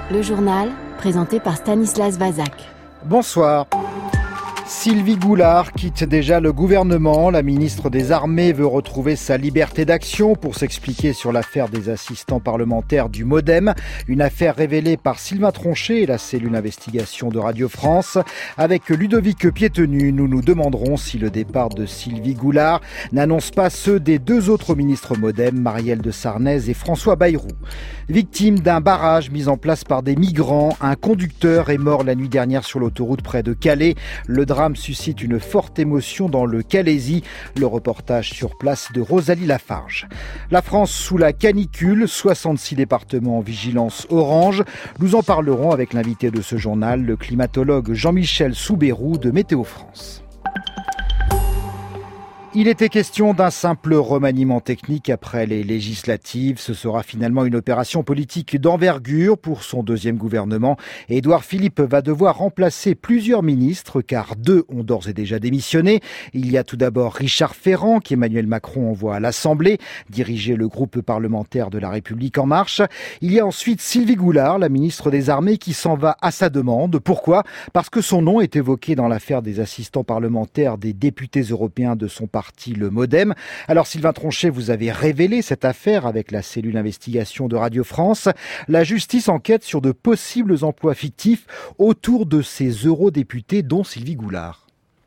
Le journal, présenté par Stanislas Vazak. Bonsoir. Sylvie Goulard quitte déjà le gouvernement. La ministre des Armées veut retrouver sa liberté d'action pour s'expliquer sur l'affaire des assistants parlementaires du MoDem. Une affaire révélée par Sylvain Tronchet et la cellule investigation de Radio France. Avec Ludovic Piétenu, nous nous demanderons si le départ de Sylvie Goulard n'annonce pas ceux des deux autres ministres MoDem, Marielle de Sarnez et François Bayrou. Victime d'un barrage mis en place par des migrants, un conducteur est mort la nuit dernière sur l'autoroute près de Calais. Le drame suscite une forte émotion dans le Calaisis. Le reportage sur place de Rosalie Lafarge. La France sous la canicule, 66 départements en vigilance orange. Nous en parlerons avec l'invité de ce journal, le climatologue Jean-Michel Soubérou de Météo France. Il était question d'un simple remaniement technique après les législatives. Ce sera finalement une opération politique d'envergure pour son deuxième gouvernement. Édouard Philippe va devoir remplacer plusieurs ministres car deux ont d'ores et déjà démissionné. Il y a tout d'abord Richard Ferrand qu'Emmanuel Macron envoie à l'Assemblée, diriger le groupe parlementaire de La République En Marche. Il y a ensuite Sylvie Goulard, la ministre des Armées, qui s'en va à sa demande. Pourquoi ? Parce que son nom est évoqué dans l'affaire des assistants parlementaires des députés européens de son parti, le MoDem. Alors Sylvain Tronchet, vous avez révélé cette affaire avec la cellule investigation de Radio France. La justice enquête sur de possibles emplois fictifs autour de ces eurodéputés dont Sylvie Goulard.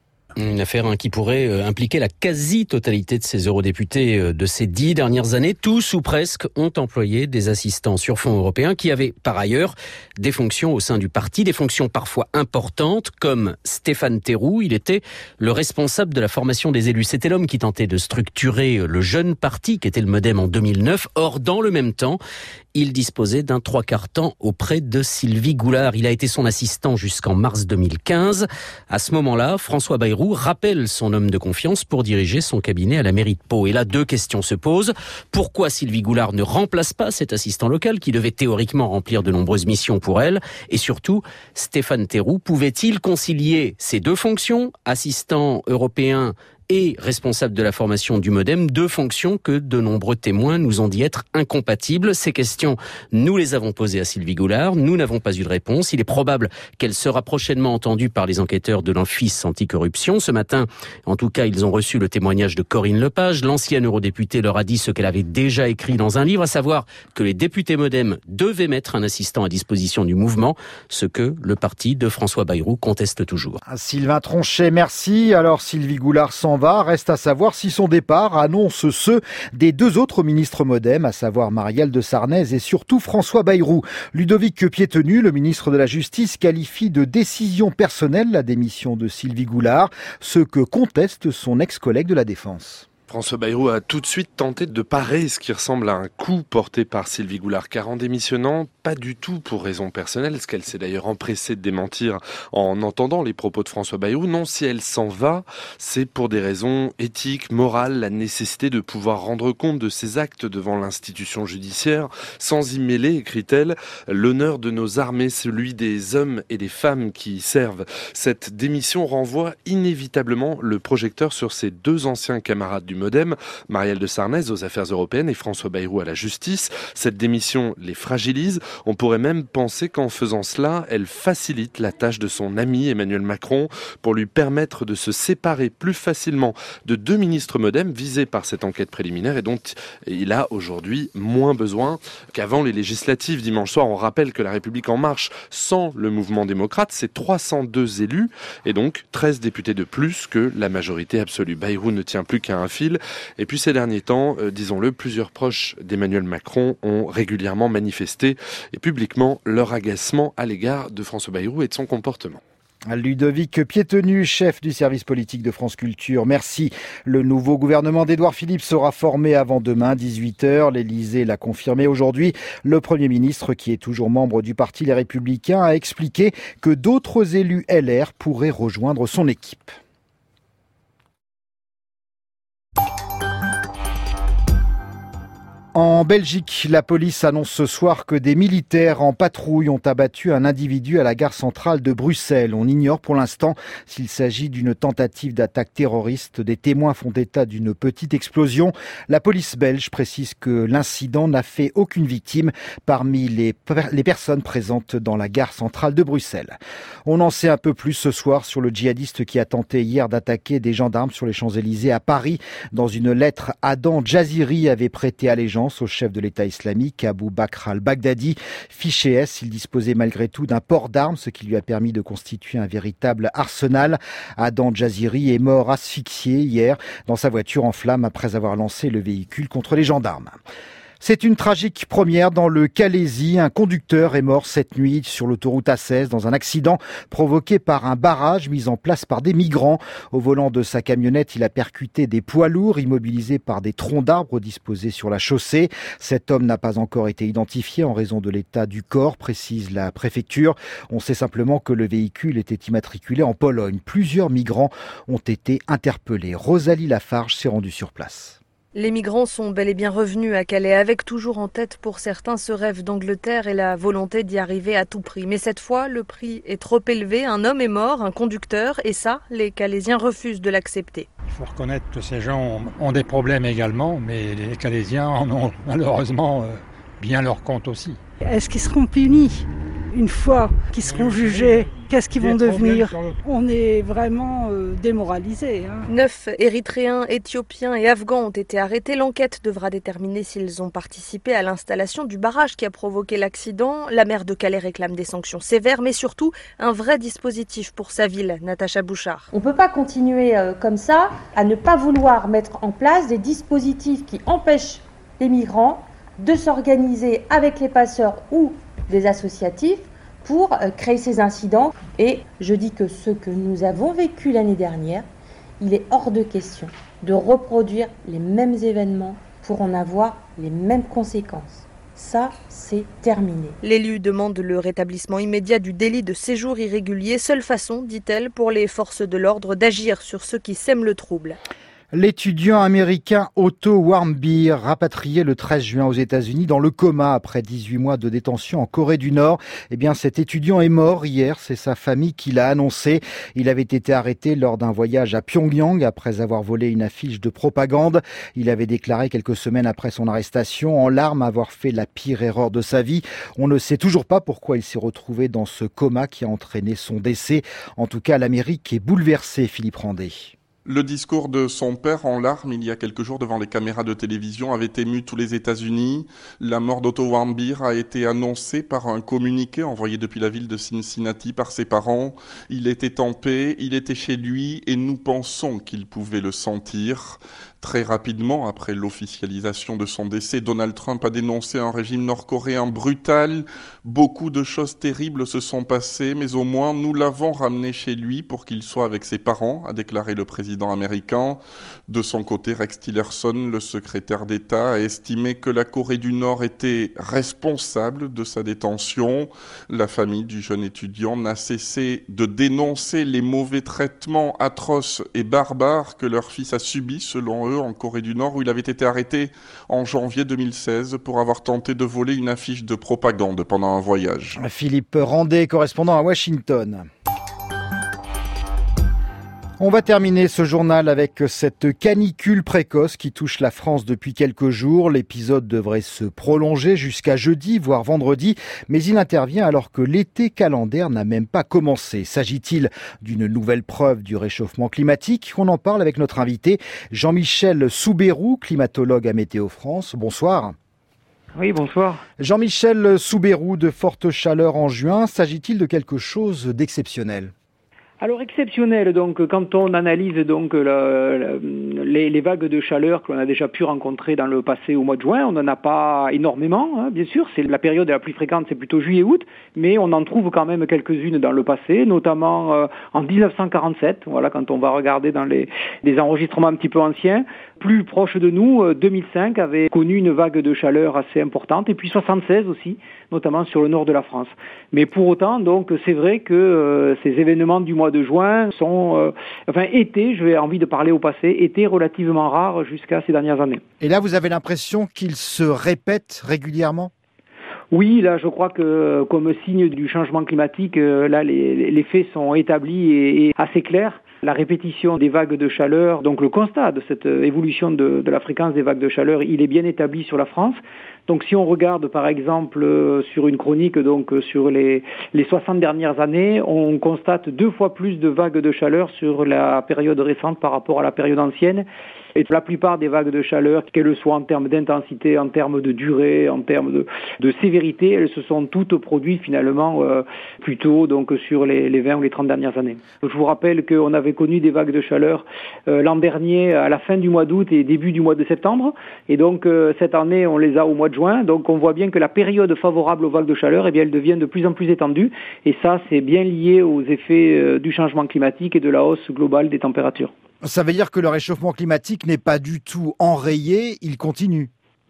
Une affaire qui pourrait impliquer la quasi-totalité de ces eurodéputés de ces 10 dernières années. Tous ou presque ont employé des assistants sur fonds européens qui avaient par ailleurs des fonctions au sein du parti, des fonctions parfois importantes comme Stéphane Théroux. Il était le responsable de la formation des élus. C'était l'homme qui tentait de structurer le jeune parti qui était le MoDem en 2009. Or, dans le même temps, il disposait d'un 3/4 temps auprès de Sylvie Goulard. Il a été son assistant jusqu'en mars 2015. À ce moment-là, François Bayrou rappelle son homme de confiance pour diriger son cabinet à la mairie de Pau. Et là, deux questions se posent. Pourquoi Sylvie Goulard ne remplace pas cet assistant local qui devait théoriquement remplir de nombreuses missions pour elle ? Et surtout, Stéphane Théroux pouvait-il concilier ces deux fonctions, assistant européen et responsable de la formation du MoDem, deux fonctions que de nombreux témoins nous ont dit être incompatibles. Ces questions, nous les avons posées à Sylvie Goulard. Nous n'avons pas eu de réponse. Il est probable qu'elle sera prochainement entendue par les enquêteurs de l'Office anticorruption. Ce matin, en tout cas, ils ont reçu le témoignage de Corinne Lepage. L'ancienne eurodéputée leur a dit ce qu'elle avait déjà écrit dans un livre, à savoir que les députés MoDem devaient mettre un assistant à disposition du mouvement, ce que le parti de François Bayrou conteste toujours. Sylvain Tronchet, merci. Alors Sylvie Goulard s'en va. Reste à savoir si son départ annonce ceux des deux autres ministres MoDem, à savoir Marielle de Sarnez et surtout François Bayrou. Ludovic Piétenu, le ministre de la Justice, qualifie de décision personnelle la démission de Sylvie Goulard, ce que conteste son ex-collègue de la Défense. François Bayrou a tout de suite tenté de parer ce qui ressemble à un coup porté par Sylvie Goulard, car en démissionnant, pas du tout pour raison personnelle, ce qu'elle s'est d'ailleurs empressée de démentir en entendant les propos de François Bayrou. Non, si elle s'en va, c'est pour des raisons éthiques, morales, la nécessité de pouvoir rendre compte de ses actes devant l'institution judiciaire, sans y mêler, écrit-elle, l'honneur de nos armées, celui des hommes et des femmes qui y servent. Cette démission renvoie inévitablement le projecteur sur ses deux anciens camarades du MoDem, Marielle de Sarnez aux affaires européennes et François Bayrou à la justice. Cette démission les fragilise. On pourrait même penser qu'en faisant cela, elle facilite la tâche de son ami Emmanuel Macron pour lui permettre de se séparer plus facilement de deux ministres MoDem visés par cette enquête préliminaire et dont il a aujourd'hui moins besoin qu'avant les législatives. Dimanche soir, on rappelle que La République En Marche, sans le mouvement démocrate, c'est 302 élus et donc 13 députés de plus que la majorité absolue. Bayrou ne tient plus qu'à un fil. Et puis ces derniers temps, disons-le, plusieurs proches d'Emmanuel Macron ont régulièrement manifesté et publiquement leur agacement à l'égard de François Bayrou et de son comportement. Ludovic Piétenu, chef du service politique de France Culture. Merci. Le nouveau gouvernement d'Édouard Philippe sera formé avant demain, 18h. L'Élysée l'a confirmé aujourd'hui. Le Premier ministre, qui est toujours membre du parti Les Républicains, a expliqué que d'autres élus LR pourraient rejoindre son équipe. En Belgique, la police annonce ce soir que des militaires en patrouille ont abattu un individu à la gare centrale de Bruxelles. On ignore pour l'instant s'il s'agit d'une tentative d'attaque terroriste. Des témoins font état d'une petite explosion. La police belge précise que l'incident n'a fait aucune victime parmi les personnes présentes dans la gare centrale de Bruxelles. On en sait un peu plus ce soir sur le djihadiste qui a tenté hier d'attaquer des gendarmes sur les Champs-Élysées à Paris. Dans une lettre, Adan Jaziri avait prêté allégeance au chef de l'État islamique, Abou Bakr al-Baghdadi. Fiché S, il disposait malgré tout d'un port d'armes, ce qui lui a permis de constituer un véritable arsenal. Adan Jaziri est mort asphyxié hier dans sa voiture en flammes après avoir lancé le véhicule contre les gendarmes. C'est une tragique première dans le Calaisis. Un conducteur est mort cette nuit sur l'autoroute A16 dans un accident provoqué par un barrage mis en place par des migrants. Au volant de sa camionnette, il a percuté des poids lourds immobilisés par des troncs d'arbres disposés sur la chaussée. Cet homme n'a pas encore été identifié en raison de l'état du corps, précise la préfecture. On sait simplement que le véhicule était immatriculé en Pologne. Plusieurs migrants ont été interpellés. Rosalie Lafarge s'est rendue sur place. Les migrants sont bel et bien revenus à Calais avec toujours en tête pour certains ce rêve d'Angleterre et la volonté d'y arriver à tout prix. Mais cette fois, le prix est trop élevé. Un homme est mort, un conducteur, et ça, les Calaisiens refusent de l'accepter. Il faut reconnaître que ces gens ont des problèmes également, mais les Calaisiens en ont malheureusement bien leur compte aussi. Est-ce qu'ils seront punis une fois qu'ils seront jugés? Qu'est-ce qu'ils vont devenir? On est vraiment démoralisés. 9 Érythréens, Éthiopiens et Afghans ont été arrêtés. L'enquête devra déterminer s'ils ont participé à l'installation du barrage qui a provoqué l'accident. La maire de Calais réclame des sanctions sévères, mais surtout un vrai dispositif pour sa ville. Natacha Bouchard. On ne peut pas continuer comme ça à ne pas vouloir mettre en place des dispositifs qui empêchent les migrants de s'organiser avec les passeurs ou des associatifs pour créer ces incidents. Et je dis que ce que nous avons vécu l'année dernière, il est hors de question de reproduire les mêmes événements pour en avoir les mêmes conséquences. Ça, c'est terminé. L'élu demande le rétablissement immédiat du délit de séjour irrégulier. Seule façon, dit-elle, pour les forces de l'ordre d'agir sur ceux qui sèment le trouble. L'étudiant américain Otto Warmbier, rapatrié le 13 juin aux États-Unis dans le coma après 18 mois de détention en Corée du Nord. Eh bien, cet étudiant est mort hier, c'est sa famille qui l'a annoncé. Il avait été arrêté lors d'un voyage à Pyongyang après avoir volé une affiche de propagande. Il avait déclaré quelques semaines après son arrestation en larmes avoir fait la pire erreur de sa vie. On ne sait toujours pas pourquoi il s'est retrouvé dans ce coma qui a entraîné son décès. En tout cas, l'Amérique est bouleversée, Philippe Randé. Le discours de son père en larmes il y a quelques jours devant les caméras de télévision avait ému tous les États-Unis. La mort d'Otto Warmbier a été annoncée par un communiqué envoyé depuis la ville de Cincinnati par ses parents. Il était en paix, il était chez lui et nous pensons qu'il pouvait le sentir. Très rapidement, après l'officialisation de son décès, Donald Trump a dénoncé un régime nord-coréen brutal. Beaucoup de choses terribles se sont passées, mais au moins nous l'avons ramené chez lui pour qu'il soit avec ses parents, a déclaré le président américain. De son côté, Rex Tillerson, le secrétaire d'État, a estimé que la Corée du Nord était responsable de sa détention. La famille du jeune étudiant n'a cessé de dénoncer les mauvais traitements atroces et barbares que leur fils a subis, selon eux, en Corée du Nord, où il avait été arrêté en janvier 2016 pour avoir tenté de voler une affiche de propagande pendant un voyage. Philippe Randé, correspondant à Washington. On va terminer ce journal avec cette canicule précoce qui touche la France depuis quelques jours. L'épisode devrait se prolonger jusqu'à jeudi, voire vendredi, mais il intervient alors que l'été calendaire n'a même pas commencé. S'agit-il d'une nouvelle preuve du réchauffement climatique? On en parle avec notre invité Jean-Michel Soubérou, climatologue à Météo France. Bonsoir. Oui, bonsoir. Jean-Michel Soubérou, de fortes chaleurs en juin, s'agit-il de quelque chose d'exceptionnel? Alors exceptionnel, donc quand on analyse donc les vagues de chaleur que l'on a déjà pu rencontrer dans le passé au mois de juin, on n'en a pas énormément, bien sûr, c'est la période la plus fréquente, c'est plutôt juillet-août, mais on en trouve quand même quelques-unes dans le passé, notamment en 1947, voilà, quand on va regarder dans les enregistrements un petit peu anciens, Plus proche de nous, 2005 avait connu une vague de chaleur assez importante, et puis 76 aussi, notamment sur le nord de la France. Mais pour autant, donc, c'est vrai que ces événements du mois de juin étaient, j'ai envie de parler au passé, étaient relativement rares jusqu'à ces dernières années. Et là, vous avez l'impression qu'ils se répètent régulièrement ? Oui, là, je crois que comme signe du changement climatique, là, les faits sont établis et assez clairs. La répétition des vagues de chaleur, donc le constat de cette évolution de la fréquence des vagues de chaleur, il est bien établi sur la France. Donc si on regarde par exemple sur une chronique, donc sur les 60 dernières années, on constate 2 fois plus de vagues de chaleur sur la période récente par rapport à la période ancienne. Et la plupart des vagues de chaleur, qu'elles soient en termes d'intensité, en termes de durée, en termes de sévérité, elles se sont toutes produites finalement plutôt donc sur les 20 ou les 30 dernières années. Je vous rappelle qu'on avait connu des vagues de chaleur l'an dernier à la fin du mois d'août et début du mois de septembre. Et donc cette année, on les a au mois de juin. Donc on voit bien que la période favorable aux vagues de chaleur, eh bien, elle devient de plus en plus étendue. Et ça, c'est bien lié aux effets du changement climatique et de la hausse globale des températures. Ça veut dire que le réchauffement climatique n'est pas du tout enrayé, il continue.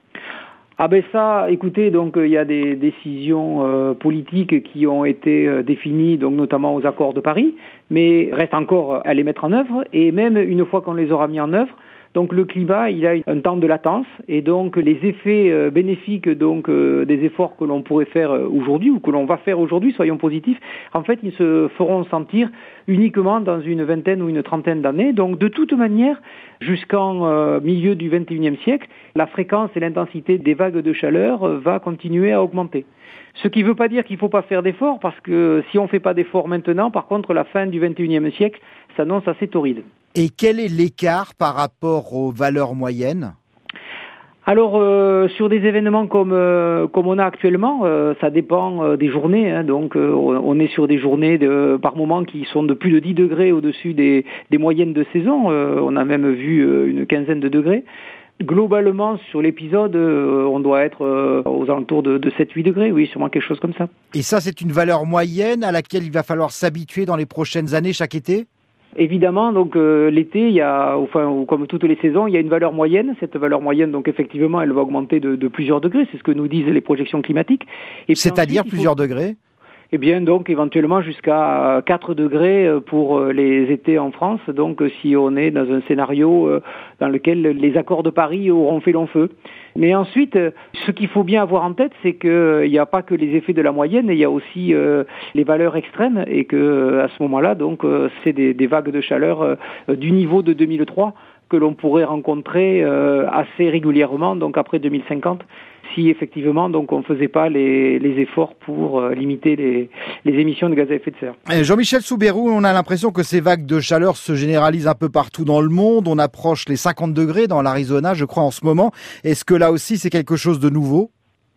Ah ben ça, écoutez, donc il y a des décisions politiques qui ont été définies, donc notamment aux accords de Paris, mais reste encore à les mettre en œuvre. Et même une fois qu'on les aura mis en œuvre, donc le climat, il a un temps de latence, et donc les effets bénéfiques donc des efforts que l'on pourrait faire aujourd'hui ou que l'on va faire aujourd'hui, soyons positifs, en fait, ils se feront sentir uniquement dans une vingtaine ou une trentaine d'années. Donc de toute manière, jusqu'en milieu du XXIe siècle, la fréquence et l'intensité des vagues de chaleur va continuer à augmenter. Ce qui ne veut pas dire qu'il ne faut pas faire d'efforts, parce que si on ne fait pas d'efforts maintenant, par contre, la fin du XXIe siècle s'annonce assez torride. Et quel est l'écart par rapport aux valeurs moyennes ? Alors, sur des événements comme on a actuellement, ça dépend des journées. Hein, donc, on est sur des journées par moment qui sont de plus de 10 degrés au-dessus des moyennes de saison. On a même vu une quinzaine de degrés. Globalement, sur l'épisode, on doit être aux alentours de 7-8 degrés, oui, sûrement quelque chose comme ça. Et ça, c'est une valeur moyenne à laquelle il va falloir s'habituer dans les prochaines années, chaque été ? Évidemment, donc l'été, il y a, comme toutes les saisons, il y a une valeur moyenne. Cette valeur moyenne, donc effectivement, elle va augmenter de plusieurs degrés. C'est ce que nous disent les projections climatiques. Et c'est-à-dire plusieurs degrés ? Eh bien, donc, éventuellement jusqu'à 4 degrés pour les étés en France. Donc, si on est dans un scénario dans lequel les accords de Paris auront fait long feu. Mais ensuite, ce qu'il faut bien avoir en tête, c'est qu'il n'y a pas que les effets de la moyenne, il y a aussi les valeurs extrêmes, et que à ce moment-là, donc, c'est des vagues de chaleur du niveau de 2003 que l'on pourrait rencontrer assez régulièrement, donc après 2050. Si effectivement donc on ne faisait pas les efforts pour limiter les émissions de gaz à effet de serre. Jean-Michel Soubérou, on a l'impression que ces vagues de chaleur se généralisent un peu partout dans le monde. On approche les 50 degrés dans l'Arizona, je crois, en ce moment. Est-ce que là aussi c'est quelque chose de nouveau ?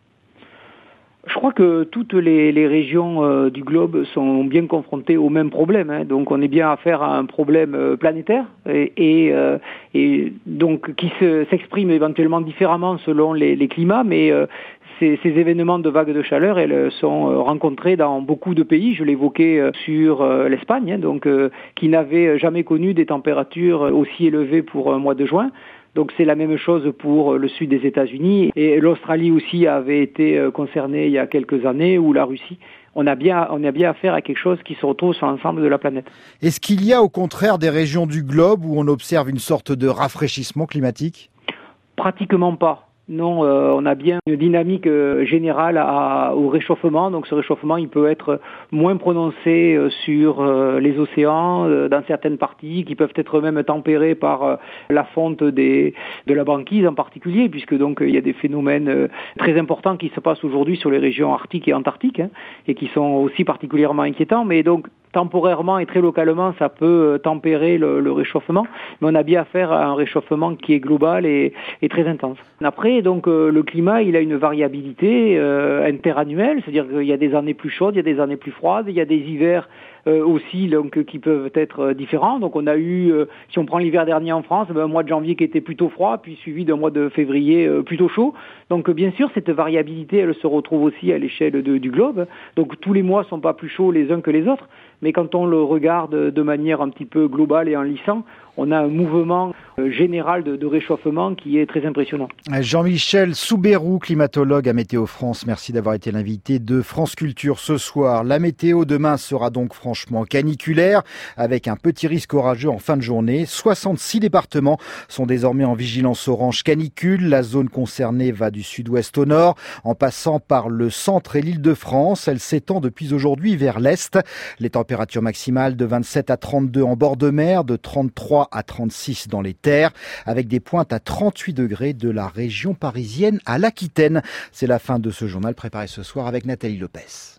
Je crois que toutes les régions du globe sont bien confrontées au même problème. Hein. Donc on est bien affaire à un problème planétaire et donc qui s'exprime éventuellement différemment selon les climats, mais ces événements de vagues de chaleur, elles sont rencontrées dans beaucoup de pays. Je l'évoquais sur l'Espagne, hein, donc qui n'avait jamais connu des températures aussi élevées pour un mois de juin. Donc c'est la même chose pour le sud des États-Unis, et l'Australie aussi avait été concernée il y a quelques années, ou la Russie. On a bien affaire à quelque chose qui se retrouve sur l'ensemble de la planète. Est-ce qu'il y a au contraire des régions du globe où on observe une sorte de rafraîchissement climatique ? Pratiquement pas. Non, on a bien une dynamique générale au réchauffement. Donc ce réchauffement, il peut être moins prononcé sur les océans, dans certaines parties, qui peuvent être même tempérées par la fonte de la banquise en particulier, puisque donc il y a des phénomènes très importants qui se passent aujourd'hui sur les régions arctiques et antarctiques, hein, et qui sont aussi particulièrement inquiétants. Mais donc temporairement et très localement, ça peut tempérer le réchauffement, mais on a bien affaire à un réchauffement qui est global et très intense. Après, donc, le climat, il a une variabilité interannuelle, c'est-à-dire qu'il y a des années plus chaudes, il y a des années plus froides, il y a des hivers aussi donc qui peuvent être différents. Donc on a eu, si on prend l'hiver dernier en France, un mois de janvier qui était plutôt froid, puis suivi d'un mois de février plutôt chaud. Donc bien sûr, cette variabilité, elle se retrouve aussi à l'échelle du globe. Donc tous les mois sont pas plus chauds les uns que les autres, mais quand on le regarde de manière un petit peu globale et en lissant, on a un mouvement général de réchauffement qui est très impressionnant. Jean-Michel Soubérou, climatologue à Météo France, merci d'avoir été l'invité de France Culture ce soir. La météo demain sera donc franchement caniculaire, avec un petit risque orageux en fin de journée. 66 départements sont désormais en vigilance orange canicule. La zone concernée va du sud-ouest au nord, en passant par le centre et l'Île-de-France. Elle s'étend depuis aujourd'hui vers l'est. Les températures maximales de 27 à 32 en bord de mer, de 33 à 36 dans les terres, avec des pointes à 38 degrés de la région parisienne à l'Aquitaine. C'est la fin de ce journal préparé ce soir avec Nathalie Lopez.